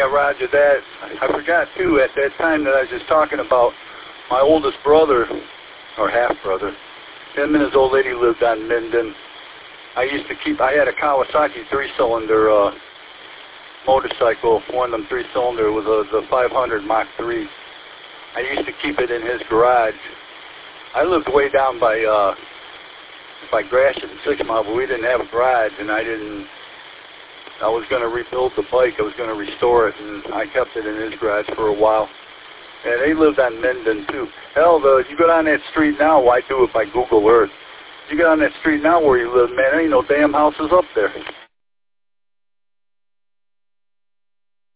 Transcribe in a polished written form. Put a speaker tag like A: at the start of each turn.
A: roger that. I forgot, too, at that time that I was just talking about, my oldest brother, or half-brother, him and his old lady lived on Minden. I had a Kawasaki 3-cylinder motorcycle, one of them 3-cylinder with the 500 Mach 3. I used to keep it in his garage. I lived way down by Gratiot and 6 Mile, but we didn't have a garage, and I was going to rebuild the bike. I was going to restore it, and I kept it in his garage for a while. And they lived on Minden, too. Hell, you go down that street now, why do it by Google Earth? You get on that street now where you live, man, there ain't no damn houses up there.